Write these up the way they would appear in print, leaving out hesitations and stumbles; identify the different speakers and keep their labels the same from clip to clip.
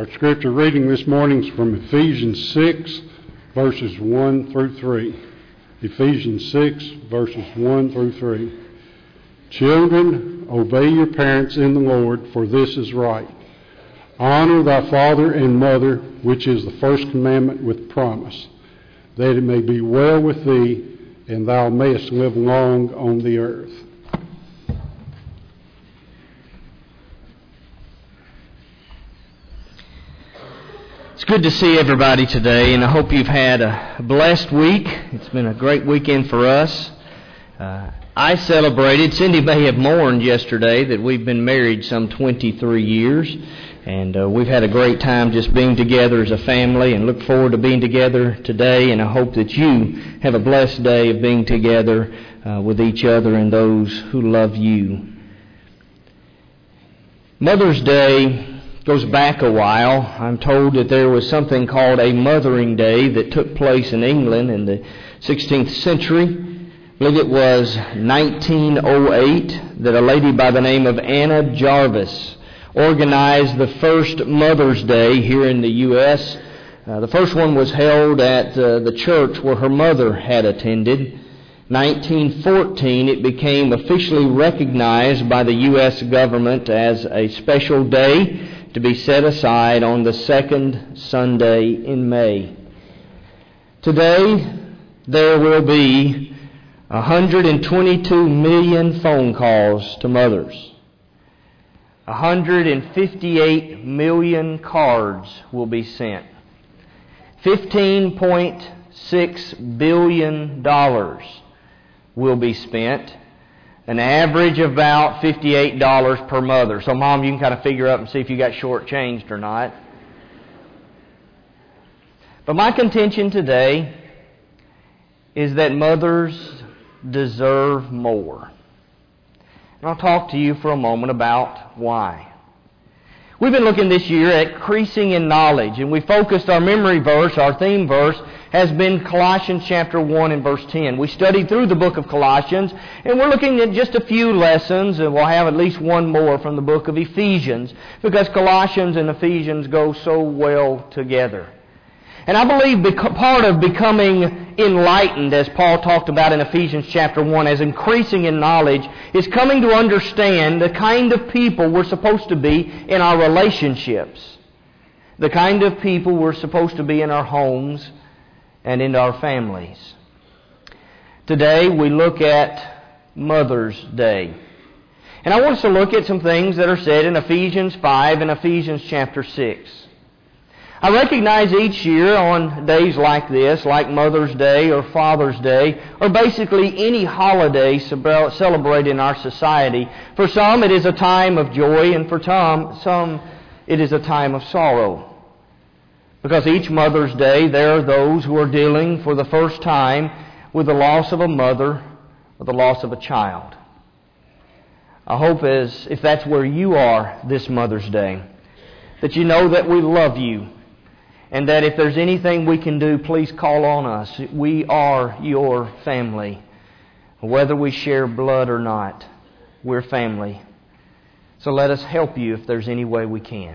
Speaker 1: Our scripture reading this morning is from Ephesians 6, verses 1 through 3. Ephesians 6, verses 1 through 3. Children, obey your parents in the Lord, for this is right. Honor thy father and mother, which is the first commandment with promise, that it may be well with thee, and thou mayest live long on the earth.
Speaker 2: It's good to see everybody today, and I hope you've had a blessed week. It's been a great weekend for us. I celebrated, Cindy may have mourned yesterday that we've been married some 23 years, and we've had a great time just being together as a family, and look forward to being together today, and I hope that you have a blessed day of being together with each other and those who love you. Mother's Day goes back a while. I'm told that there was something called a Mothering Day that took place in England in the 16th century. I believe it was 1908 that a lady by the name of Anna Jarvis organized the first Mother's Day here in the U.S. The first one was held at the church where her mother had attended. 1914, it became officially recognized by the U.S. government as a special day to be set aside on the second Sunday in May. Today, there will be 122 million phone calls to mothers. 158 million cards will be sent. $15.6 billion will be spent. An average of about $58 per mother. So, Mom, you can kind of figure up and see if you got shortchanged or not. But my contention today is that mothers deserve more. And I'll talk to you for a moment about why. We've been looking this year at increasing in knowledge, and we focused our memory verse, our theme verse, has been Colossians chapter 1 and verse 10. We studied through the book of Colossians, and we're looking at just a few lessons, and we'll have at least one more from the book of Ephesians, because Colossians and Ephesians go so well together. And I believe part of becoming enlightened, as Paul talked about in Ephesians chapter 1, as increasing in knowledge, is coming to understand the kind of people we're supposed to be in our relationships, the kind of people we're supposed to be in our homes and in our families. Today we look at Mother's Day. And I want us to look at some things that are said in Ephesians 5 and Ephesians chapter 6. I recognize each year on days like this, like Mother's Day or Father's Day, or basically any holiday celebrated in our society, for some it is a time of joy, and for some it is a time of sorrow. Because each Mother's Day there are those who are dealing for the first time with the loss of a mother or the loss of a child. I hope if that's where you are this Mother's Day, that you know that we love you, and that if there's anything we can do, please call on us. We are your family. Whether we share blood or not, we're family. So let us help you if there's any way we can.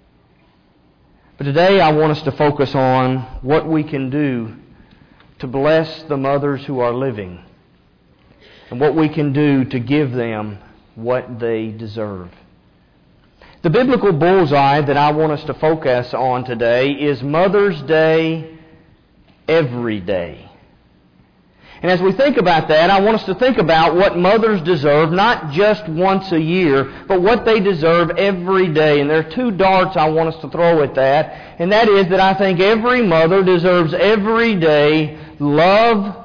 Speaker 2: But today I want us to focus on what we can do to bless the mothers who are living, and what we can do to give them what they deserve. The biblical bullseye that I want us to focus on today is Mother's Day every day. And as we think about that, I want us to think about what mothers deserve, not just once a year, but what they deserve every day. And there are two darts I want us to throw at that, and that is that I think every mother deserves every day love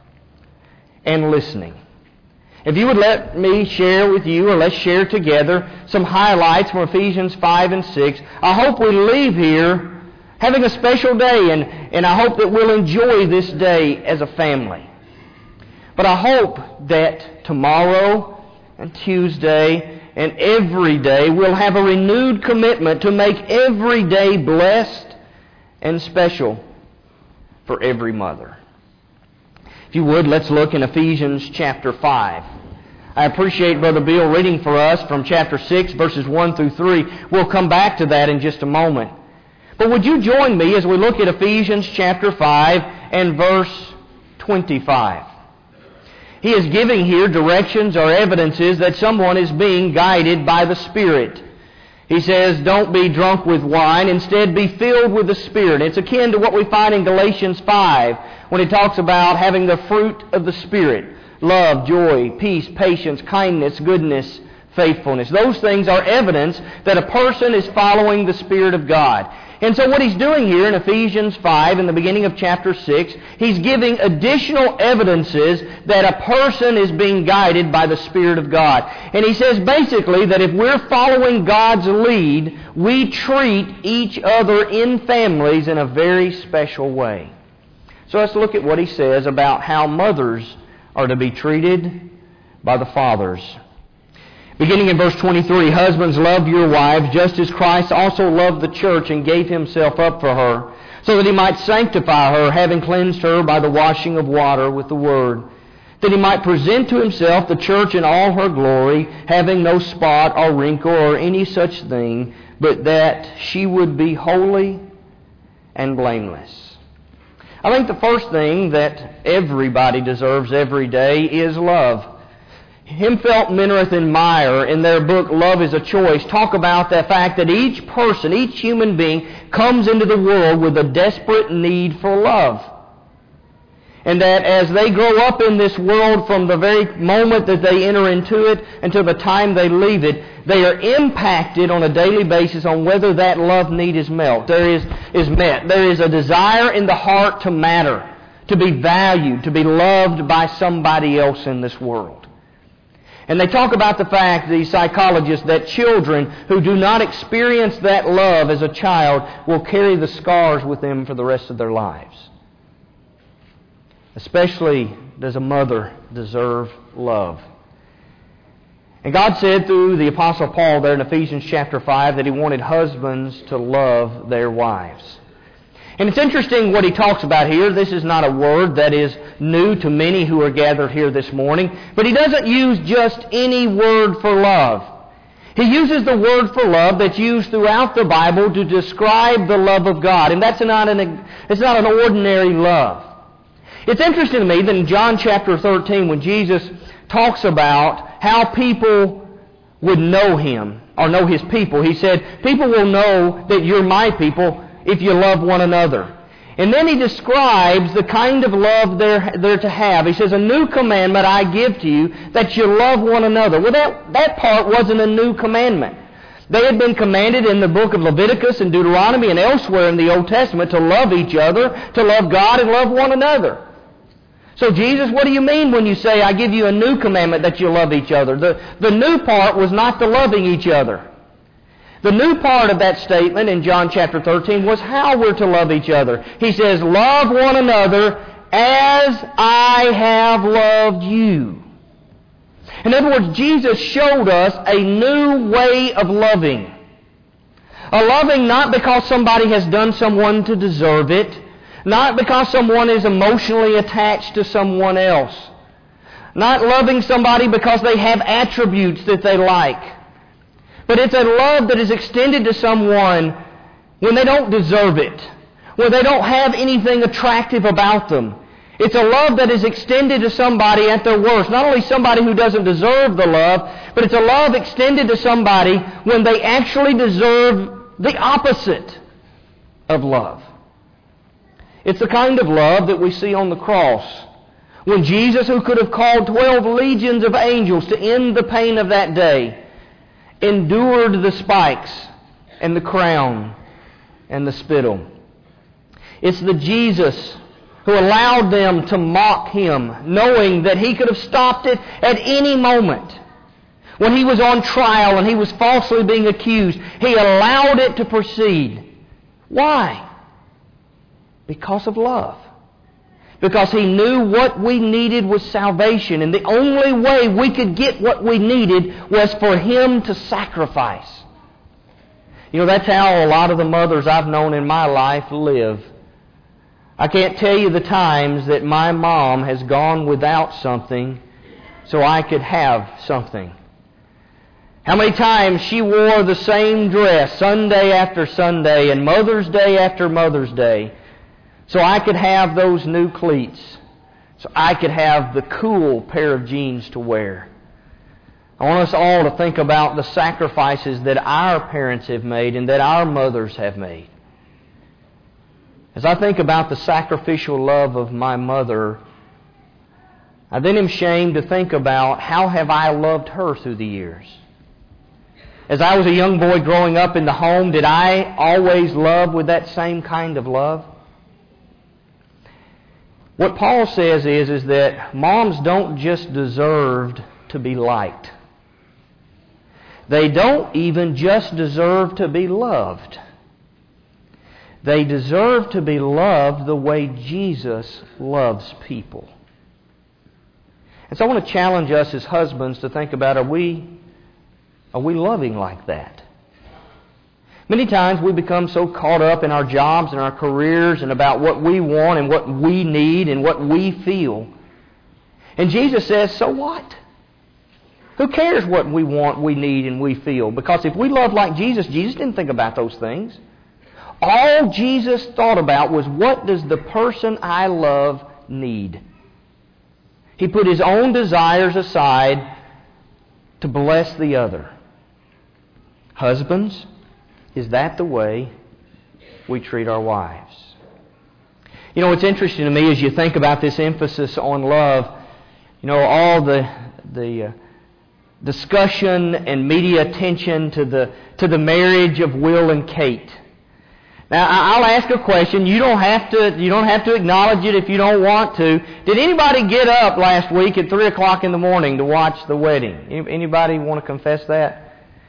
Speaker 2: and listening. If you would let me share with you, or let's share together, some highlights from Ephesians 5 and 6, I hope we leave here having a special day, and I hope that we'll enjoy this day as a family. But I hope that tomorrow and Tuesday and every day we'll have a renewed commitment to make every day blessed and special for every mother. If you would, let's look in Ephesians chapter 5. I appreciate Brother Bill reading for us from chapter 6, verses 1 through 3. We'll come back to that in just a moment. But would you join me as we look at Ephesians chapter 5 and verse 25? He is giving here directions or evidences that someone is being guided by the Spirit. He says, don't be drunk with wine, instead be filled with the Spirit. It's akin to what we find in Galatians 5 when he talks about having the fruit of the Spirit. Love, joy, peace, patience, kindness, goodness, faithfulness. Those things are evidence that a person is following the Spirit of God. And so what he's doing here in Ephesians 5, in the beginning of chapter 6, he's giving additional evidences that a person is being guided by the Spirit of God. And he says basically that if we're following God's lead, we treat each other in families in a very special way. So let's look at what he says about how mothers are to be treated by the fathers. Beginning in verse 23, husbands, love your wives, just as Christ also loved the church and gave himself up for her, so that he might sanctify her, having cleansed her by the washing of water with the word, that he might present to himself the church in all her glory, having no spot or wrinkle or any such thing, but that she would be holy and blameless. I think the first thing that everybody deserves every day is love. Hempfeld, Minirth, and Meyer, in their book Love is a Choice, talk about the fact that each person, each human being, comes into the world with a desperate need for love. And that as they grow up in this world, from the very moment that they enter into it until the time they leave it, they are impacted on a daily basis on whether that love need is met. There is a desire in the heart to matter, to be valued, to be loved by somebody else in this world. And they talk about the fact, these psychologists, that children who do not experience that love as a child will carry the scars with them for the rest of their lives. Especially does a mother deserve love. And God said through the Apostle Paul there in Ephesians chapter 5 that he wanted husbands to love their wives. And it's interesting what he talks about here. This is not a word that is new to many who are gathered here this morning. But he doesn't use just any word for love. He uses the word for love that's used throughout the Bible to describe the love of God. And it's not an ordinary love. It's interesting to me that in John chapter 13, when Jesus talks about how people would know Him, or know His people, He said, people will know that you're my people if you love one another. And then He describes the kind of love they're to have. He says, a new commandment I give to you, that you love one another. Well, that part wasn't a new commandment. They had been commanded in the book of Leviticus and Deuteronomy and elsewhere in the Old Testament to love each other, to love God and love one another. So Jesus, what do you mean when you say, I give you a new commandment that you love each other? The new part was not the loving each other. The new part of that statement in John chapter 13 was how we're to love each other. He says, love one another as I have loved you. In other words, Jesus showed us a new way of loving. A loving not because somebody has done someone to deserve it, not because someone is emotionally attached to someone else, not loving somebody because they have attributes that they like. But it's a love that is extended to someone when they don't deserve it, when they don't have anything attractive about them. It's a love that is extended to somebody at their worst. Not only somebody who doesn't deserve the love, but it's a love extended to somebody when they actually deserve the opposite of love. It's the kind of love that we see on the cross. When Jesus, who could have called 12 legions of angels to end the pain of that day, endured the spikes and the crown and the spittle. It's the Jesus who allowed them to mock Him, knowing that He could have stopped it at any moment. When He was on trial and He was falsely being accused, He allowed it to proceed. Why? Because of love. Because He knew what we needed was salvation. And the only way we could get what we needed was for Him to sacrifice. You know, that's how a lot of the mothers I've known in my life live. I can't tell you the times that my mom has gone without something so I could have something. How many times she wore the same dress Sunday after Sunday and Mother's Day after Mother's Day so I could have those new cleats, so I could have the cool pair of jeans to wear. I want us all to think about the sacrifices that our parents have made and that our mothers have made. As I think about the sacrificial love of my mother, I then am ashamed to think about how have I loved her through the years. As I was a young boy growing up in the home, did I always love with that same kind of love? What Paul says is that moms don't just deserve to be liked. They don't even just deserve to be loved. They deserve to be loved the way Jesus loves people. And so I want to challenge us as husbands to think about, are we loving like that? Many times we become so caught up in our jobs and our careers and about what we want and what we need and what we feel. And Jesus says, so what? Who cares what we want, we need, and we feel? Because if we love like Jesus, Jesus didn't think about those things. All Jesus thought about was, what does the person I love need? He put His own desires aside to bless the other. Husbands, is that the way we treat our wives? You know, what's interesting to me as you think about this emphasis on love, you know, all the discussion and media attention to the marriage of Will and Kate. Now, I'll ask a question. You don't have to acknowledge it if you don't want to. Did anybody get up last week at 3 o'clock in the morning to watch the wedding? Anybody want to confess that?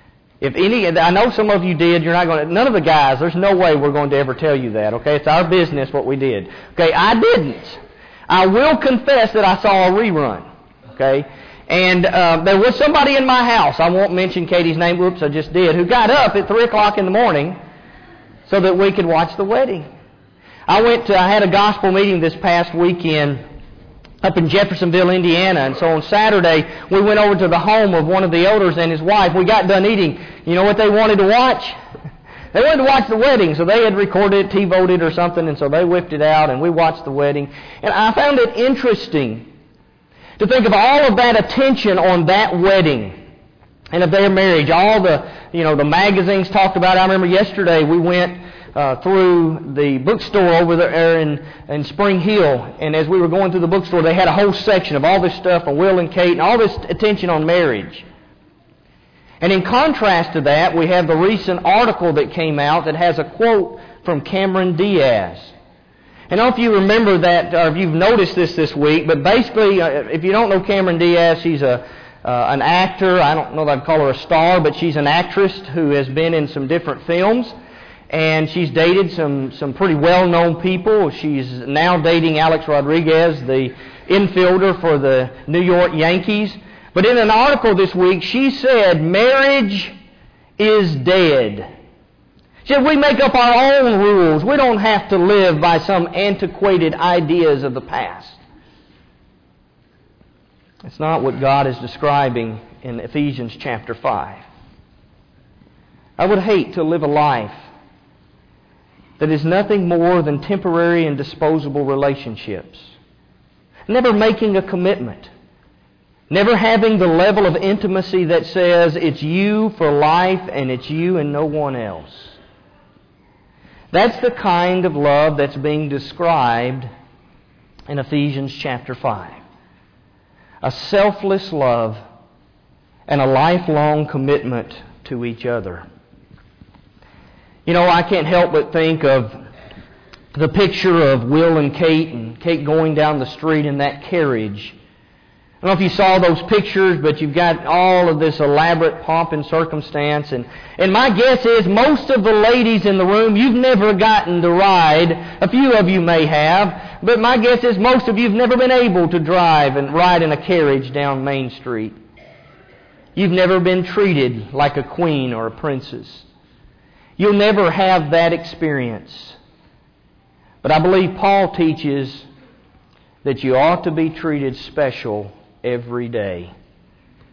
Speaker 2: I know some of you did. You're not going to. None of the guys. There's no way we're going to ever tell you that. Okay, it's our business what we did. Okay, I didn't. I will confess that I saw a rerun. Okay, and there was somebody in my house. I won't mention Katie's name. Whoops, I just did. Who got up at 3 o'clock in the morning so that we could watch the wedding. I had a gospel meeting this past weekend up in Jeffersonville, Indiana. And so on Saturday, we went over to the home of one of the elders and his wife. We got done eating. You know what they wanted to watch? They wanted to watch the wedding. So they had recorded it, TiVoed it or something, and so they whipped it out and we watched the wedding. And I found it interesting to think of all of that attention on that wedding and of their marriage. All the magazines talked about it. I remember yesterday we went through the bookstore over there in Spring Hill, and as we were going through the bookstore, they had a whole section of all this stuff on Will and Kate and all this attention on marriage. And in contrast to that, we have the recent article that came out that has a quote from Cameron Diaz. I don't know if you remember that, or if you've noticed this week, but basically, if you don't know Cameron Diaz, she's an actor. I don't know that I'd call her a star, but she's an actress who has been in some different films. And she's dated some pretty well-known people. She's now dating Alex Rodriguez, the infielder for the New York Yankees. But in an article this week, she said, marriage is dead. She said, we make up our own rules. We don't have to live by some antiquated ideas of the past. It's not what God is describing in Ephesians chapter 5. I would hate to live a life that is nothing more than temporary and disposable relationships. Never making a commitment. Never having the level of intimacy that says it's you for life and it's you and no one else. That's the kind of love that's being described in Ephesians chapter 5. A selfless love and a lifelong commitment to each other. You know, I can't help but think of the picture of Will and Kate going down the street in that carriage. I don't know if you saw those pictures, but you've got all of this elaborate pomp and circumstance. And my guess is most of the ladies in the room, you've never gotten to ride. A few of you may have. But my guess is most of you have never been able to drive and ride in a carriage down Main Street. You've never been treated like a queen or a princess. You'll never have that experience. But I believe Paul teaches that you ought to be treated special every day.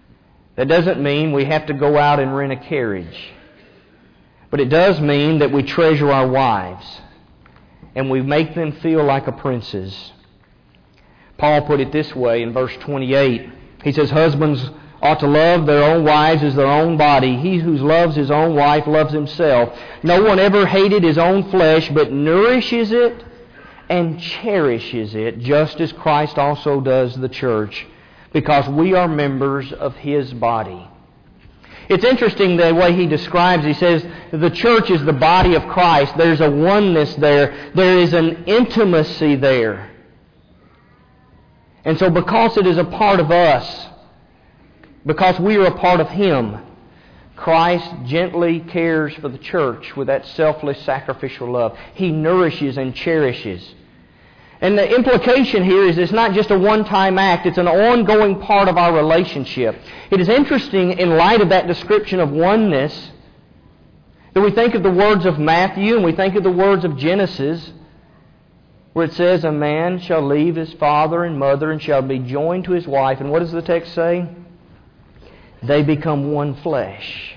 Speaker 2: That doesn't mean we have to go out and rent a carriage. But it does mean that we treasure our wives and we make them feel like a princess. Paul put it this way in verse 28. He says, husbands ought to love their own wives as their own body. He who loves his own wife loves himself. No one ever hated his own flesh, but nourishes it and cherishes it, just as Christ also does the church, because we are members of His body. It's interesting the way he describes, he says, the church is the body of Christ. There's a oneness there. There is an intimacy there. And so because it is a part of us, because we are a part of Him, Christ gently cares for the church with that selfless, sacrificial love. He nourishes and cherishes. And the implication here is it's not just a one-time act, it's an ongoing part of our relationship. It is interesting in light of that description of oneness that we think of the words of Matthew and we think of the words of Genesis where it says, a man shall leave his father and mother and shall be joined to his wife. And what does the text say? They become one flesh.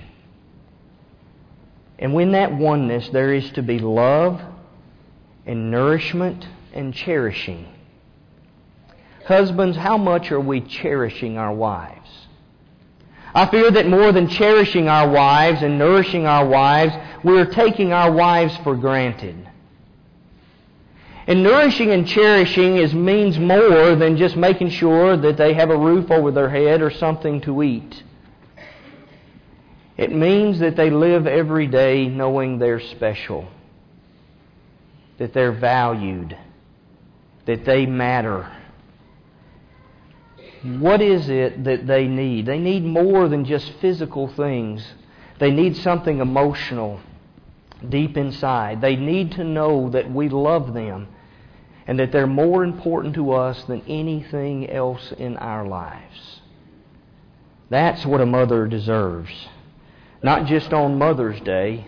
Speaker 2: And when that oneness, there is to be love and nourishment and cherishing. Husbands, how much are we cherishing our wives? I fear that more than cherishing our wives and nourishing our wives, we are taking our wives for granted. And nourishing and cherishing means more than just making sure that they have a roof over their head or something to eat. It means that they live every day knowing they're special, that they're valued, that they matter. What is it that they need? They need more than just physical things. They need something emotional deep inside. They need to know that we love them and that they're more important to us than anything else in our lives. That's what a mother deserves. Not just on Mother's Day,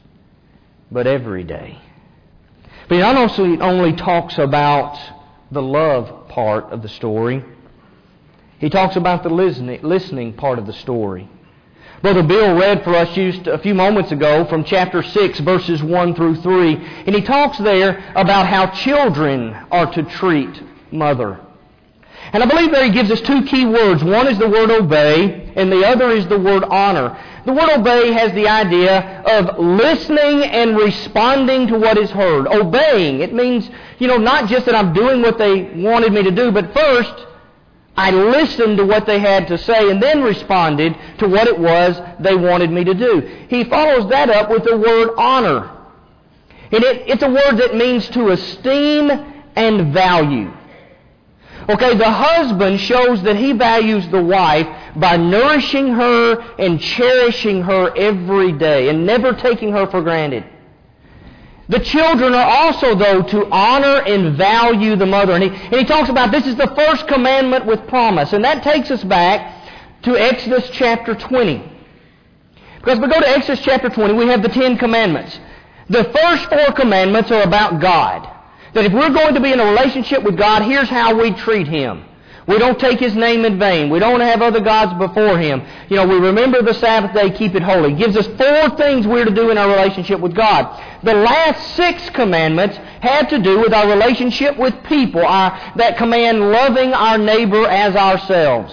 Speaker 2: but every day. But he not only talks about the love part of the story, he talks about the listening part of the story. Brother Bill read for us just a few moments ago from chapter 6, verses 1 through 3, and he talks there about how children are to treat mother. And I believe there he gives us two key words. One is the word obey, and the other is the word honor. The word obey has the idea of listening and responding to what is heard. Obeying, it means, not just that I'm doing what they wanted me to do, but first, I listened to what they had to say and then responded to what it was they wanted me to do. He follows that up with the word honor. And it's a word that means to esteem and value. Okay, the husband shows that he values the wife by nourishing her and cherishing her every day and never taking her for granted. The children are also, though, to honor and value the mother. And he talks about this is the first commandment with promise. And that takes us back to Exodus chapter 20. Because if we go to Exodus chapter 20, we have the 10 commandments. The first 4 commandments are about God. That if we're going to be in a relationship with God, here's how we treat Him. We don't take His name in vain. We don't have other gods before Him. We remember the Sabbath day, keep it holy. It gives us 4 things we're to do in our relationship with God. The last 6 commandments have to do with our relationship with people. That command, loving our neighbor as ourselves.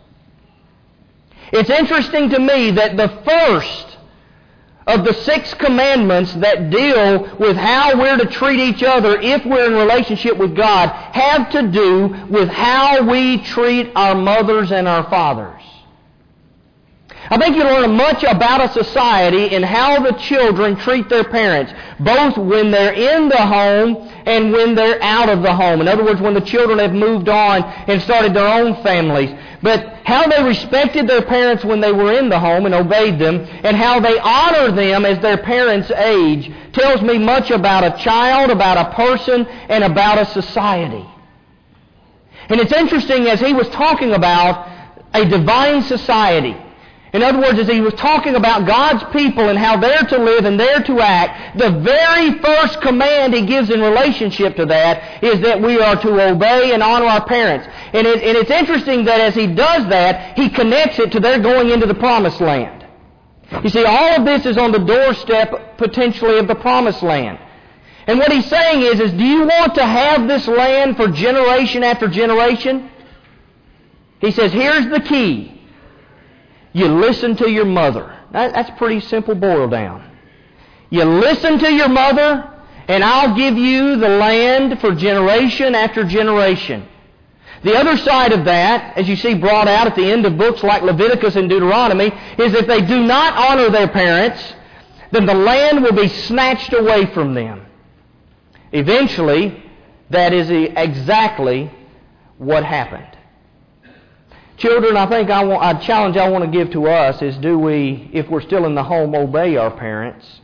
Speaker 2: It's interesting to me that the first of the 6 commandments that deal with how we're to treat each other if we're in relationship with God have to do with how we treat our mothers and our fathers. I think you learn much about a society in how the children treat their parents, both when they're in the home and when they're out of the home. In other words, when the children have moved on and started their own families. But how they respected their parents when they were in the home and obeyed them, and how they honor them as their parents age, tells me much about a child, about a person, and about a society. And it's interesting as he was talking about a divine society. In other words, as he was talking about God's people and how they're to live and they're to act, the very first command he gives in relationship to that is that we are to obey and honor our parents. And it's interesting that as he does that, he connects it to their going into the promised land. You see, all of this is on the doorstep, potentially, of the promised land. And what he's saying is do you want to have this land for generation after generation? He says, here's the key. You listen to your mother. That's pretty simple boil down. You listen to your mother, and I'll give you the land for generation after generation. The other side of that, as you see brought out at the end of books like Leviticus and Deuteronomy, is if they do not honor their parents, then the land will be snatched away from them. Eventually, that is exactly what happened. Children, I think a challenge I want to give to us is, do we, if we're still in the home, obey our parents?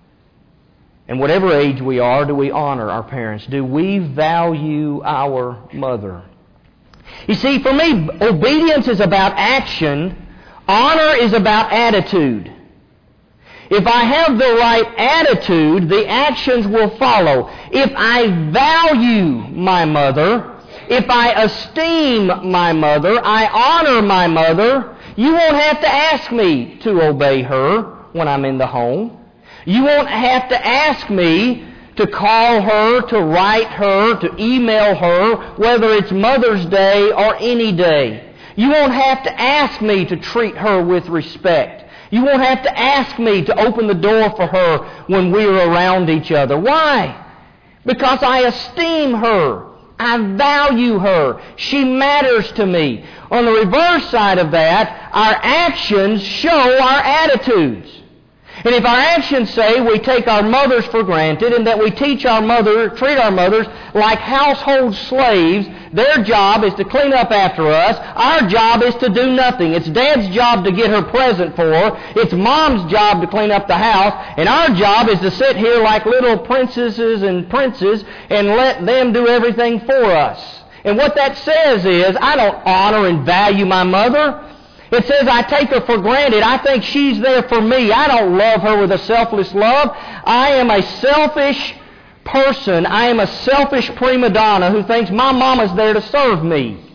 Speaker 2: And whatever age we are, do we honor our parents? Do we value our mother? You see, for me, obedience is about action. Honor is about attitude. If I have the right attitude, the actions will follow. If I value my mother, if I esteem my mother, I honor my mother, you won't have to ask me to obey her when I'm in the home. You won't have to ask me to call her, to write her, to email her, whether it's Mother's Day or any day. You won't have to ask me to treat her with respect. You won't have to ask me to open the door for her when we're around each other. Why? Because I esteem her. I value her. She matters to me. On the reverse side of that, our actions show our attitudes. And if our actions say we take our mothers for granted and that we treat our mothers like household slaves, their job is to clean up after us, our job is to do nothing. It's Dad's job to get her present for her, it's Mom's job to clean up the house, and our job is to sit here like little princesses and princes and let them do everything for us. And what that says is, I don't honor and value my mother. It says I take her for granted. I think she's there for me. I don't love her with a selfless love. I am a selfish person. I am a selfish prima donna who thinks my mama's there to serve me.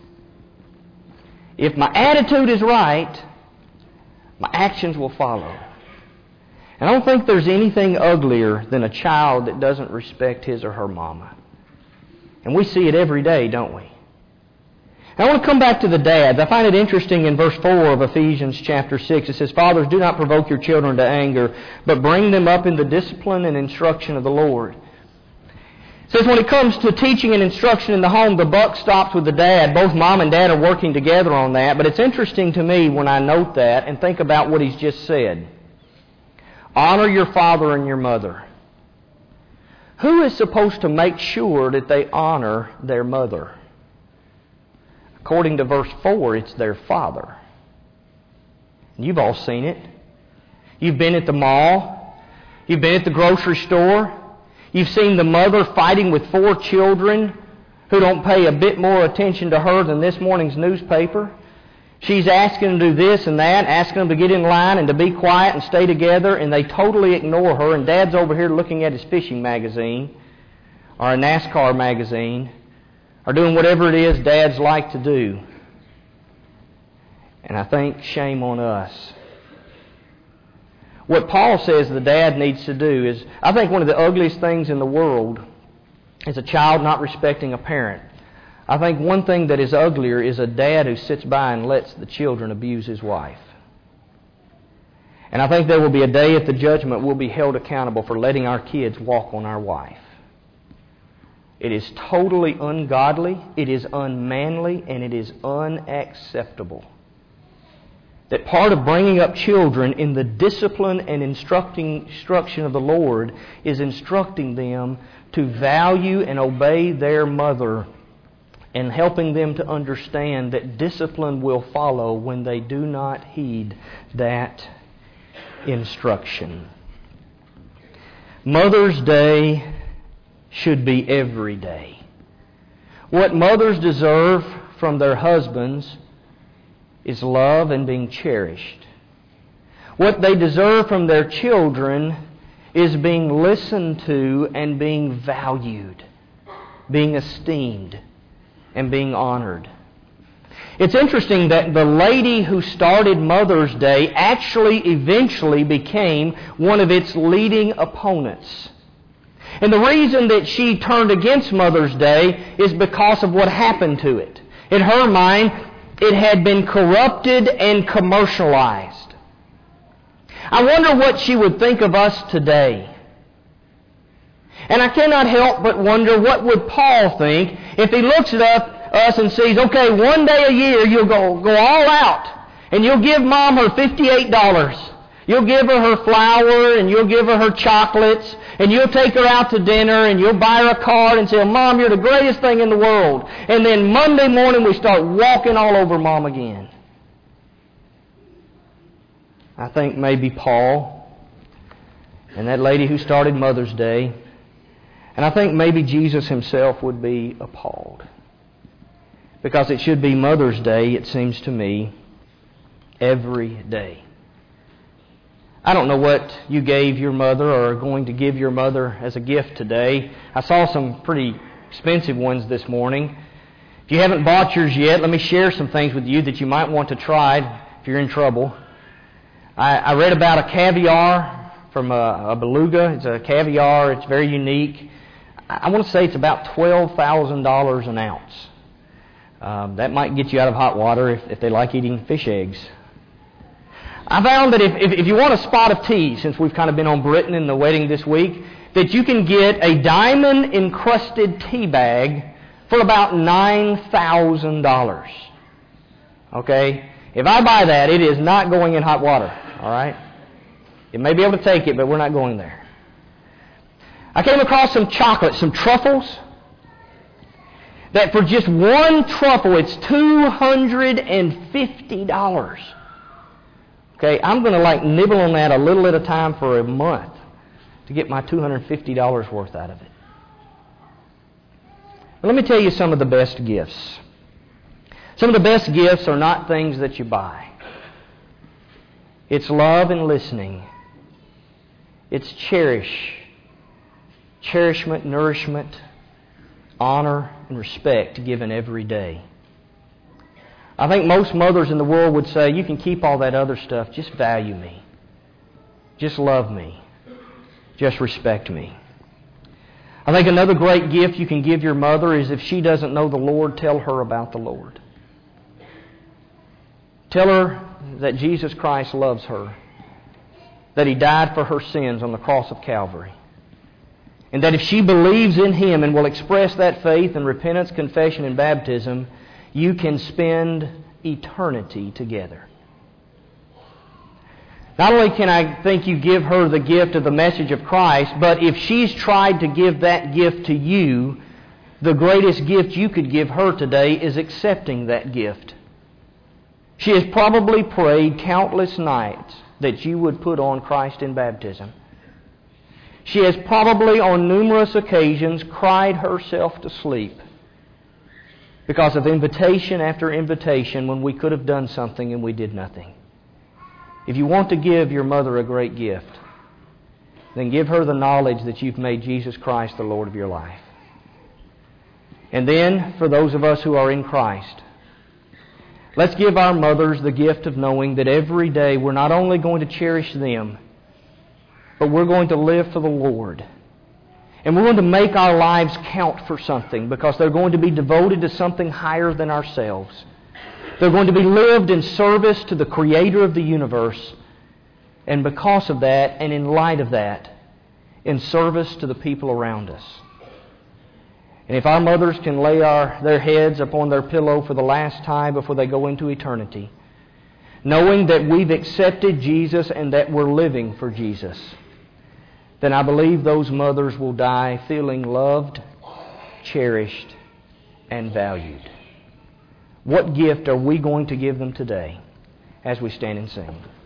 Speaker 2: If my attitude is right, my actions will follow. And I don't think there's anything uglier than a child that doesn't respect his or her mama. And we see it every day, don't we? I want to come back to the dads. I find it interesting in verse 4 of Ephesians chapter 6. It says, Fathers, do not provoke your children to anger, but bring them up in the discipline and instruction of the Lord. It says when it comes to teaching and instruction in the home, the buck stops with the dad. Both mom and dad are working together on that. But it's interesting to me when I note that and think about what he's just said. Honor your father and your mother. Who is supposed to make sure that they honor their mother? According to verse 4, it's their father. You've all seen it. You've been at the mall. You've been at the grocery store. You've seen the mother fighting with 4 children who don't pay a bit more attention to her than this morning's newspaper. She's asking them to do this and that, asking them to get in line and to be quiet and stay together, and they totally ignore her, and Dad's over here looking at his fishing magazine or a NASCAR magazine, or doing whatever it is dads like to do. And I think shame on us. What Paul says the dad needs to do is, I think one of the ugliest things in the world is a child not respecting a parent. I think one thing that is uglier is a dad who sits by and lets the children abuse his wife. And I think there will be a day at the judgment we'll be held accountable for letting our kids walk on our wife. It is totally ungodly, it is unmanly, and it is unacceptable. That part of bringing up children in the discipline and instruction of the Lord is instructing them to value and obey their mother and helping them to understand that discipline will follow when they do not heed that instruction. Mother's Day should be every day. What mothers deserve from their husbands, is love and being cherished. What they deserve from their children is being listened to and being valued, being esteemed, and being honored. It's interesting that the lady who started Mother's Day actually eventually became one of its leading opponents. And the reason that she turned against Mother's Day is because of what happened to it. In her mind, it had been corrupted and commercialized. I wonder what she would think of us today. And I cannot help but wonder, what would Paul think if he looks at us and sees, okay, one day a year you'll go all out and you'll give Mom her $58. You'll give her her flour and you'll give her her chocolates and you'll take her out to dinner and you'll buy her a card and say, Mom, you're the greatest thing in the world. And then Monday morning we start walking all over Mom again. I think maybe Paul and that lady who started Mother's Day, and I think maybe Jesus himself would be appalled. Because it should be Mother's Day, it seems to me, every day. I don't know what you gave your mother or are going to give your mother as a gift today. I saw some pretty expensive ones this morning. If you haven't bought yours yet, let me share some things with you that you might want to try if you're in trouble. I read about a caviar from a beluga. It's a caviar. It's very unique. I want to say it's about $12,000 an ounce. That might get you out of hot water if they like eating fish eggs. I found that if you want a spot of tea, since we've kind of been on Britain in the wedding this week, that you can get a diamond-encrusted tea bag for about $9,000. Okay? If I buy that, it is not going in hot water. All right? You may be able to take it, but we're not going there. I came across some chocolate, some truffles, that for just one truffle, it's $250. Okay, I'm going to nibble on that a little at a time for a month to get my $250 worth out of it. But let me tell you some of the best gifts. Some of the best gifts are not things that you buy. It's love and listening. It's cherishment, nourishment, honor, and respect given every day. I think most mothers in the world would say, you can keep all that other stuff, just value me. Just love me. Just respect me. I think another great gift you can give your mother is, if she doesn't know the Lord, tell her about the Lord. Tell her that Jesus Christ loves her, that He died for her sins on the cross of Calvary, and that if she believes in Him and will express that faith in repentance, confession, and baptism, you can spend eternity together. Not only can I think you give her the gift of the message of Christ, but if she's tried to give that gift to you, the greatest gift you could give her today is accepting that gift. She has probably prayed countless nights that you would put on Christ in baptism. She has probably on numerous occasions cried herself to sleep because of invitation after invitation when we could have done something and we did nothing. If you want to give your mother a great gift, then give her the knowledge that you've made Jesus Christ the Lord of your life. And then, for those of us who are in Christ, let's give our mothers the gift of knowing that every day we're not only going to cherish them, but we're going to live for the Lord. And we're going to make our lives count for something, because they're going to be devoted to something higher than ourselves. They're going to be lived in service to the Creator of the universe. And because of that, and in light of that, in service to the people around us. And if our mothers can lay their heads upon their pillow for the last time before they go into eternity, knowing that we've accepted Jesus and that we're living for Jesus, then I believe those mothers will die feeling loved, cherished, and valued. What gift are we going to give them today as we stand and sing?